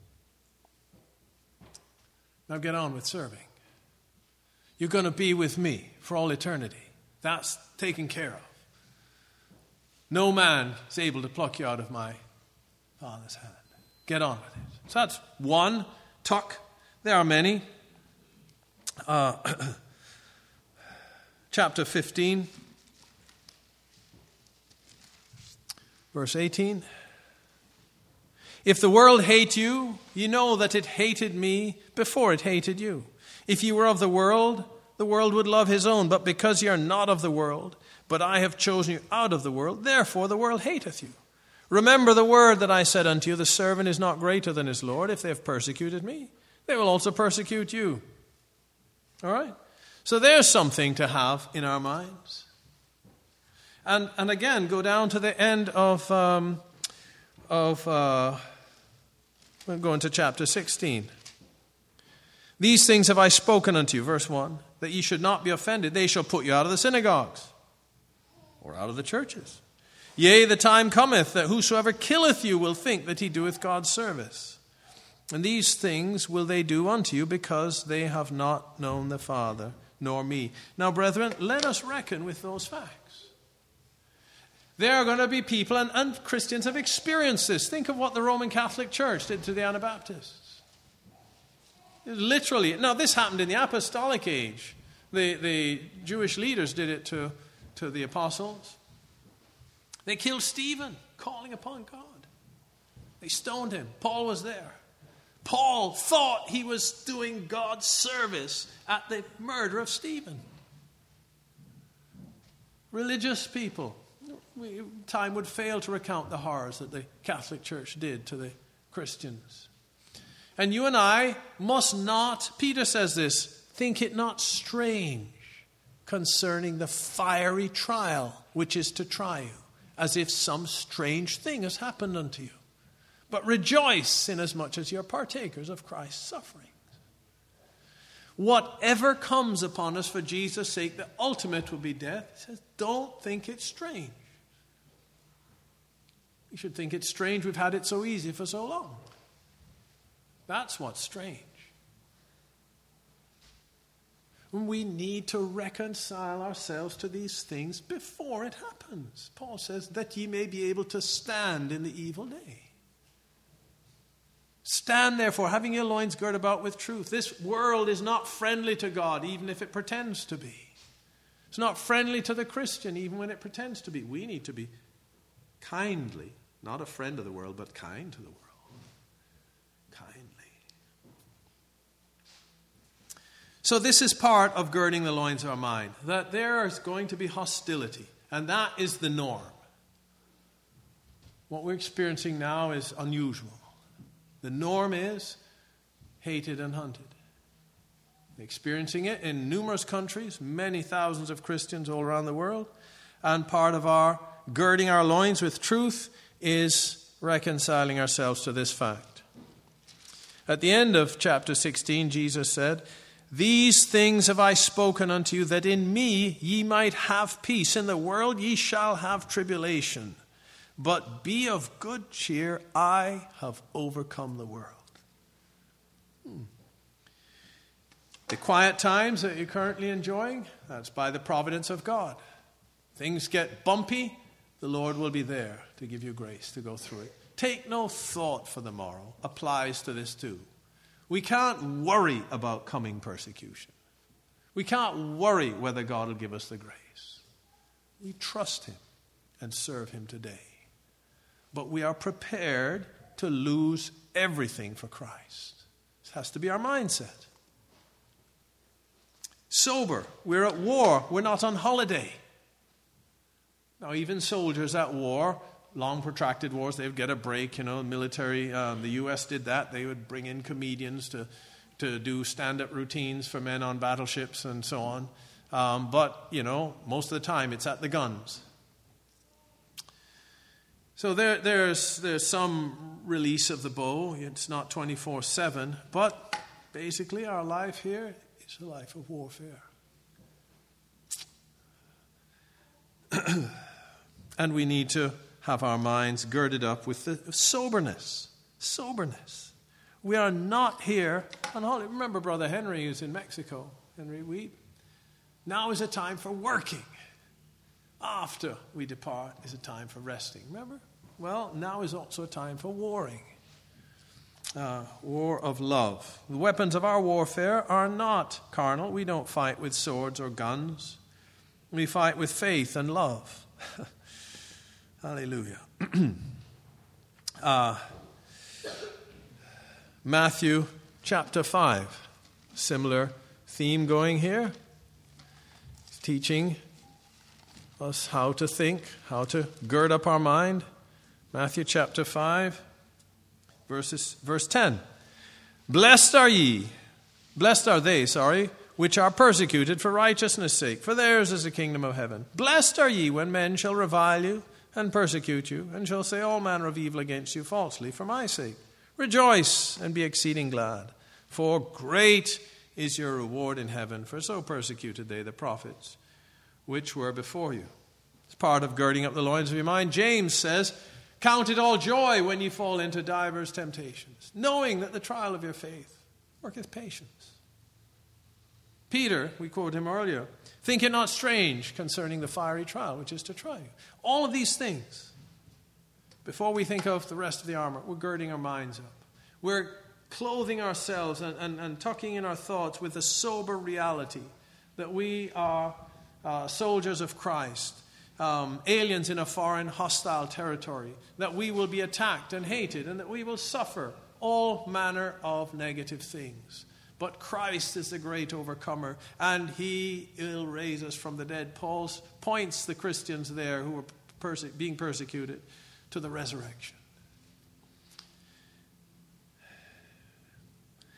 A: Now get on with serving. You're going to be with me for all eternity. That's taken care of. No man is able to pluck you out of my Father's hand. Get on with it. So that's one. Tuck. There are many. Uh, chapter fifteen. Verse eighteen. If the world hate you, you know that it hated me before it hated you. If you were of the world, the world would love his own. But because you are not of the world, but I have chosen you out of the world, therefore the world hateth you. Remember the word that I said unto you, the servant is not greater than his Lord. If they have persecuted me, they will also persecute you. All right? So there's something to have in our minds. And and again, go down to the end of, um, of uh, we're going to chapter sixteen. These things have I spoken unto you, verse one, that ye should not be offended. They shall put you out of the synagogues, or out of the churches. Yea, the time cometh that whosoever killeth you will think that he doeth God's service. And these things will they do unto you, because they have not known the Father nor me. Now, brethren, let us reckon with those facts. There are going to be people, and, and Christians have experienced this. Think of what the Roman Catholic Church did to the Anabaptists. Literally. Now, this happened in the apostolic age. The, the Jewish leaders did it to, to the apostles. They killed Stephen, calling upon God. They stoned him. Paul was there. Paul thought he was doing God's service at the murder of Stephen. Religious people. We, time would fail to recount the horrors that the Catholic Church did to the Christians. And you and I must not, Peter says this, think it not strange concerning the fiery trial which is to try you, as if some strange thing has happened unto you. But rejoice inasmuch as you are partakers of Christ's sufferings. Whatever comes upon us for Jesus' sake, the ultimate will be death. He says, don't think it's strange. You should think it's strange we've had it so easy for so long. That's what's strange. We need to reconcile ourselves to these things before it happens. Paul says, that ye may be able to stand in the evil day. Stand therefore, having your loins girt about with truth. This world is not friendly to God, even if it pretends to be. It's not friendly to the Christian, even when it pretends to be. We need to be kindly, not a friend of the world, but kind to the world. Kindly. So this is part of girding the loins of our mind, that there is going to be hostility, and that is the norm. What we're experiencing now is unusual. The norm is hated and hunted. Experiencing it in numerous countries, many thousands of Christians all around the world. And part of our girding our loins with truth is reconciling ourselves to this fact. At the end of chapter sixteen, Jesus said, these things have I spoken unto you, that in me ye might have peace. In the world ye shall have tribulation. But be of good cheer, I have overcome the world. Hmm. The quiet times that you're currently enjoying, that's by the providence of God. Things get bumpy, the Lord will be there to give you grace to go through it. Take no thought for the morrow applies to this too. We can't worry about coming persecution. We can't worry whether God will give us the grace. We trust him and serve him today. But we are prepared to lose everything for Christ. This has to be our mindset. Sober. We're at war. We're not on holiday. Now, even soldiers at war, long protracted wars, they would get a break. You know, military, um, the U S did that. They would bring in comedians to, to do stand-up routines for men on battleships and so on. Um, but, you know, most of the time it's at the guns. So there, there's, there's some release of the bow. It's not twenty-four seven. But basically our life here is a life of warfare. And we need to have our minds girded up with the soberness. Soberness. We are not here on holiday. Remember Brother Henry who's in Mexico. Henry Weed. Now is a time for working. After we depart is a time for resting. Remember? Well, now is also a time for warring. Uh, war of love. The weapons of our warfare are not carnal. We don't fight with swords or guns. We fight with faith and love. Hallelujah. uh, Matthew chapter five. Similar theme going here. Teaching us how to think, how to gird up our mind. Matthew chapter five, verses, verse ten. Blessed are ye, blessed are they, sorry, which are persecuted for righteousness' sake, for theirs is the kingdom of heaven. Blessed are ye when men shall revile you and persecute you, and shall say all manner of evil against you falsely for my sake. Rejoice and be exceeding glad, for great is your reward in heaven, for so persecuted they the prophets which were before you. It's part of girding up the loins of your mind. James says, count it all joy when you fall into divers temptations, knowing that the trial of your faith worketh patience. Peter, we quoted him earlier, think it not strange concerning the fiery trial which is to try you. All of these things, before we think of the rest of the armor, we're girding our minds up. We're clothing ourselves and, and, and tucking in our thoughts with the sober reality that we are uh, soldiers of Christ, um, aliens in a foreign hostile territory, that we will be attacked and hated, and that we will suffer all manner of negative things. But Christ is the great overcomer, and he will raise us from the dead. Paul points the Christians there who are perse- being persecuted to the resurrection.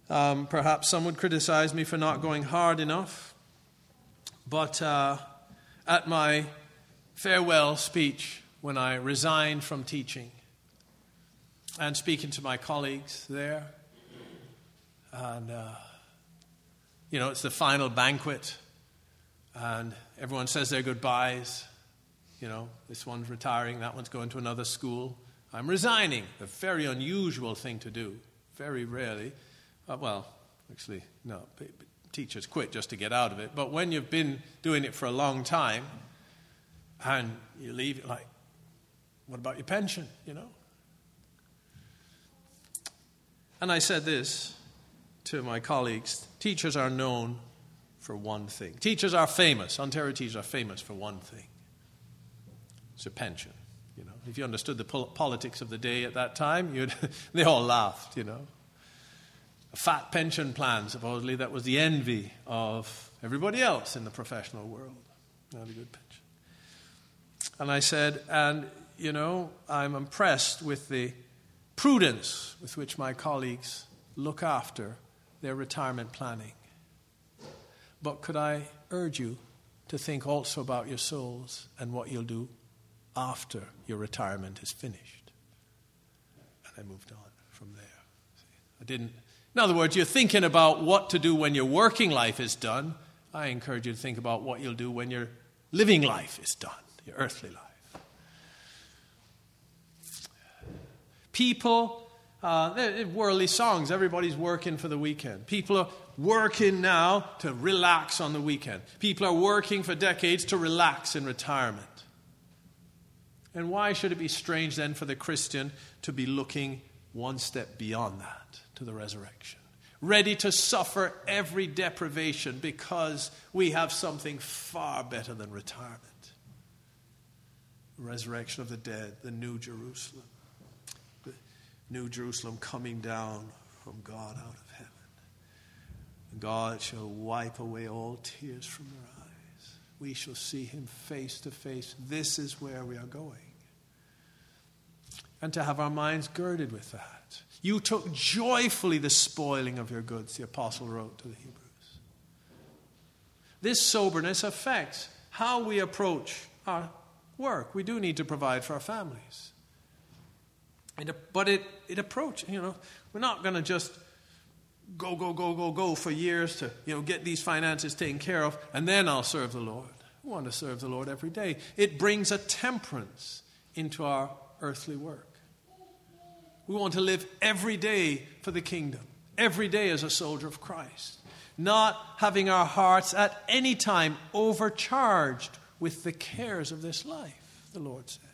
A: Um, perhaps some would criticize me for not going hard enough. But uh, at my farewell speech, when I resigned from teaching and speaking to my colleagues there, and, uh, you know, it's the final banquet, and everyone says their goodbyes. You know, this one's retiring, that one's going to another school. I'm resigning, a very unusual thing to do, very rarely. Uh, well, actually, no, teachers quit just to get out of it. But when you've been doing it for a long time and you leave, like, what about your pension, you know? And I said this to my colleagues: teachers are known for one thing. Teachers are famous. Ontario teachers are famous for one thing. It's a pension. You know, if you understood the pol- politics of the day at that time, you'd they all laughed, you know. A fat pension plan, supposedly, that was the envy of everybody else in the professional world. Not a good pension. And I said, and, you know, I'm impressed with the prudence with which my colleagues look after their retirement planning. But could I urge you to think also about your souls and what you'll do after your retirement is finished? And I moved on from there. I didn't... In other words, you're thinking about what to do when your working life is done. I encourage you to think about what you'll do when your living life is done, your earthly life. People, uh, worldly songs, everybody's working for the weekend. People are working now to relax on the weekend. People are working for decades to relax in retirement. And why should it be strange then for the Christian to be looking one step beyond that, to the resurrection, ready to suffer every deprivation because we have something far better than retirement? The resurrection of the dead, the new Jerusalem, the new Jerusalem coming down from God out of heaven. And God shall wipe away all tears from their eyes. We shall see him face to face. This is where we are going. And to have our minds girded with that. You took joyfully the spoiling of your goods, the apostle wrote to the Hebrews. This soberness affects how we approach our work. We do need to provide for our families. But it, it approach, you know, we're not going to just go, go, go, go, go for years to, you know, get these finances taken care of, and then I'll serve the Lord. We want to serve the Lord every day. It brings a temperance into our earthly work. We want to live every day for the kingdom, every day as a soldier of Christ, not having our hearts at any time overcharged with the cares of this life, the Lord said.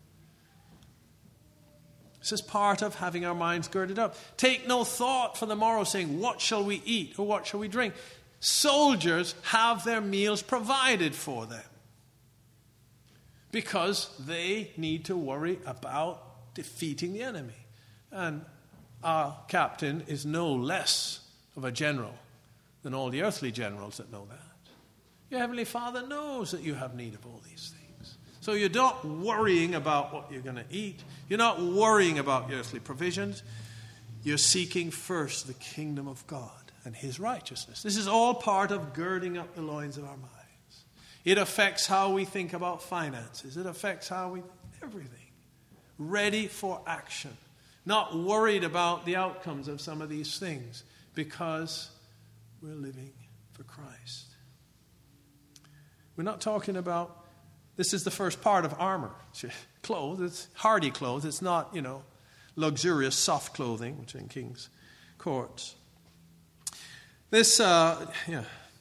A: This is part of having our minds girded up. Take no thought for the morrow, saying, what shall we eat or what shall we drink? Soldiers have their meals provided for them because they need to worry about defeating the enemy. And our captain is no less of a general than all the earthly generals that know that. Your Heavenly Father knows that you have need of all these things. So you're not worrying about what you're going to eat. You're not worrying about your earthly provisions. You're seeking first the kingdom of God and his righteousness. This is all part of girding up the loins of our minds. It affects how we think about finances. It affects how we... everything. Ready for action. Not worried about the outcomes of some of these things because we're living for Christ. We're not talking about, this is the first part of armor. Clothes, it's hardy clothes. It's not, you know, luxurious soft clothing, which is in King's courts. This, uh, yeah.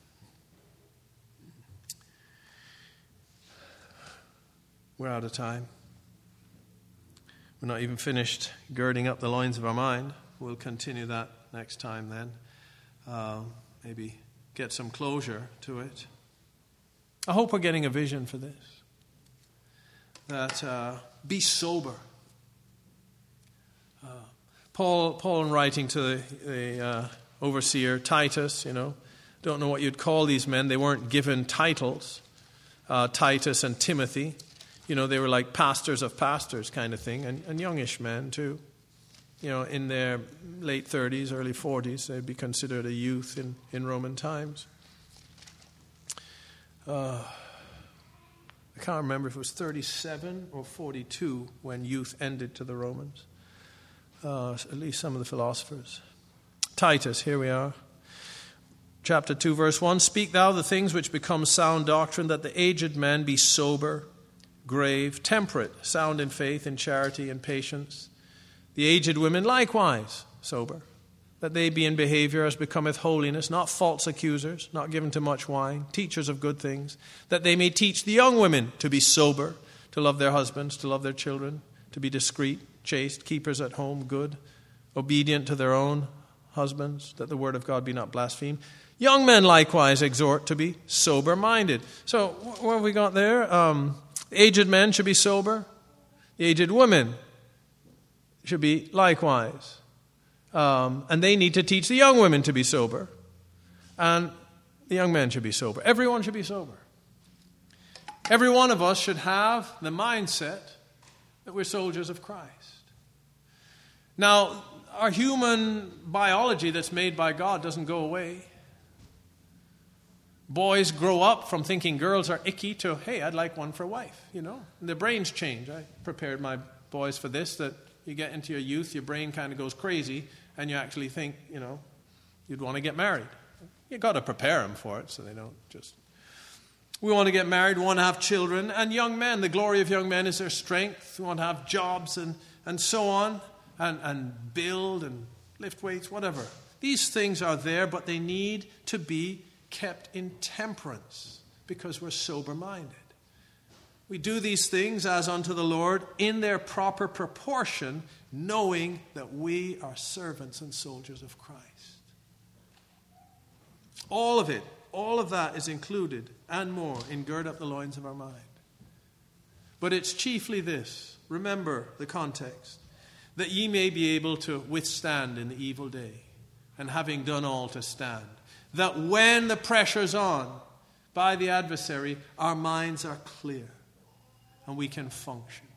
A: We're out of time. We're not even finished girding up the loins of our mind. We'll continue that next time then. Uh, maybe get some closure to it. I hope we're getting a vision for this. That uh, be sober. Uh, Paul, Paul in writing to the, the uh, overseer Titus, you know, don't know what you'd call these men. They weren't given titles. Uh, Titus and Timothy. You know, they were like pastors of pastors kind of thing, and, and youngish men too. you know, in their late thirties, early forties. They'd be considered a youth in, in Roman times. Uh, I can't remember if it was thirty-seven or forty-two when youth ended to the Romans. Uh, at least some of the philosophers. Titus, here we are. Chapter two, verse one. Speak thou the things which become sound doctrine, that the aged men be sober, grave, temperate, sound in faith, in charity, and patience. The aged women likewise sober, that they be in behavior as becometh holiness, not false accusers, not given to much wine, teachers of good things, that they may teach the young women to be sober, to love their husbands, to love their children, to be discreet, chaste, keepers at home, good, obedient to their own husbands, that the word of God be not blasphemed. Young men likewise exhort to be sober-minded. So what have we got there? Um, aged men should be sober. The aged women should be likewise. Um, and they need to teach the young women to be sober. And the young men should be sober. Everyone should be sober. Every one of us should have the mindset that we're soldiers of Christ. Now, our human biology that's made by God doesn't go away. Boys grow up from thinking girls are icky to, hey, I'd like one for a wife, you know. And their brains change. I prepared my boys for this, that you get into your youth, your brain kind of goes crazy, and you actually think, you know, you'd want to get married. You've got to prepare them for it so they don't just... We want to get married, we want to have children, and young men, the glory of young men is their strength. We want to have jobs and, and so on, and, and build and lift weights, whatever. These things are there, but they need to be kept in temperance because we're sober-minded. We do these things as unto the Lord in their proper proportion, knowing that we are servants and soldiers of Christ. All of it, all of that is included and more in gird up the loins of our mind. But it's chiefly this, remember the context, that ye may be able to withstand in the evil day, and having done all to stand. That when the pressure's on by the adversary, our minds are clear and we can function.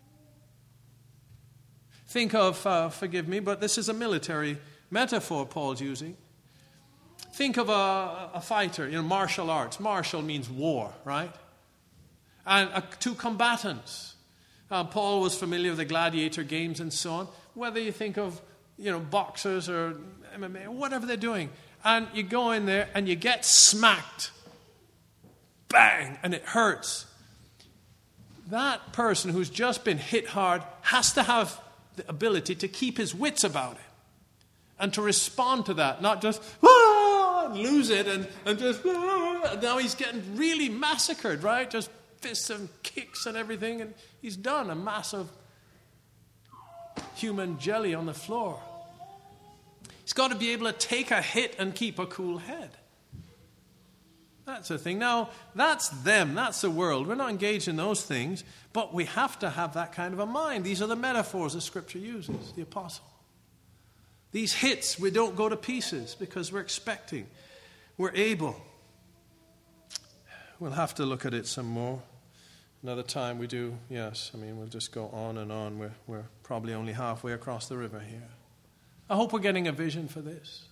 A: Think of, uh, forgive me, but this is a military metaphor Paul's using. Think of a, a fighter, you know, martial arts. Martial means war, right? And uh, two combatants. Uh, Paul was familiar with the gladiator games and so on. Whether you think of, you know, boxers or M M A, whatever they're doing. And you go in there and you get smacked. Bang! And it hurts. That person who's just been hit hard has to have the ability to keep his wits about it. And to respond to that. Not just, ah, lose it and, and just, ah. Now he's getting really massacred, right? Just fists and kicks and everything. And he's done a mass of human jelly on the floor. He's got to be able to take a hit and keep a cool head. That's the thing. Now, that's them. That's the world. We're not engaged in those things, but we have to have that kind of a mind. These are the metaphors that Scripture uses, the apostle. These hits, we don't go to pieces because we're expecting. We're able. We'll have to look at it some more. Another time we do, yes. I mean, we'll just go on and on. We're, we're probably only halfway across the river here. I hope we're getting a vision for this.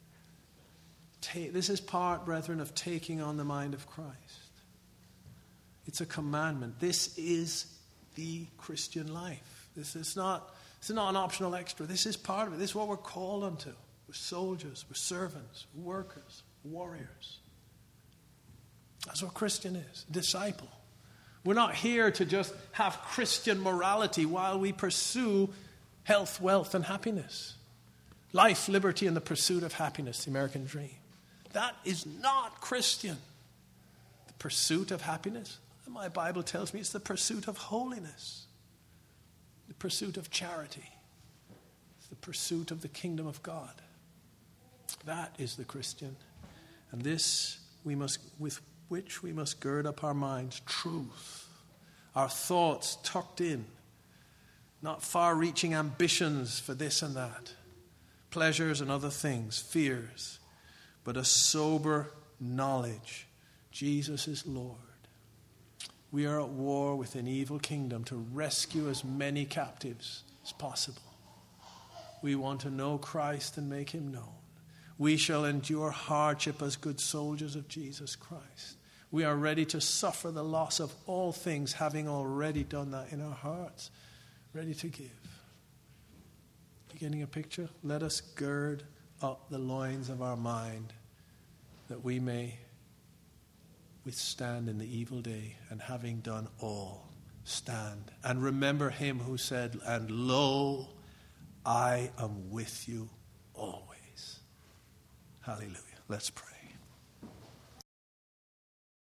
A: This is part, brethren, of taking on the mind of Christ. It's a commandment. This is the Christian life. This is not, this is not an optional extra. This is part of it. This is what we're called unto. We're soldiers, we're servants, we're workers, warriors. That's what Christian is, a disciple. We're not here to just have Christian morality while we pursue health, wealth, and happiness. Life, liberty, and the pursuit of happiness, the American dream. That is not Christian. The pursuit of happiness, my Bible tells me it's the pursuit of holiness. The pursuit of charity. It's the pursuit of the kingdom of God. That is the Christian. And this we must, with which we must gird up our minds, truth. Our thoughts tucked in. Not far-reaching ambitions for this and that. Pleasures and other things, fears, but a sober knowledge. Jesus is Lord. We are at war with an evil kingdom to rescue as many captives as possible. We want to know Christ and make him known. We shall endure hardship as good soldiers of Jesus Christ. We are ready to suffer the loss of all things, having already done that in our hearts, ready to give. You getting a picture? Let us gird up the loins of our mind that we may withstand in the evil day, and having done all, stand. And remember him who said, and lo, I am with you always. Hallelujah. Let's pray.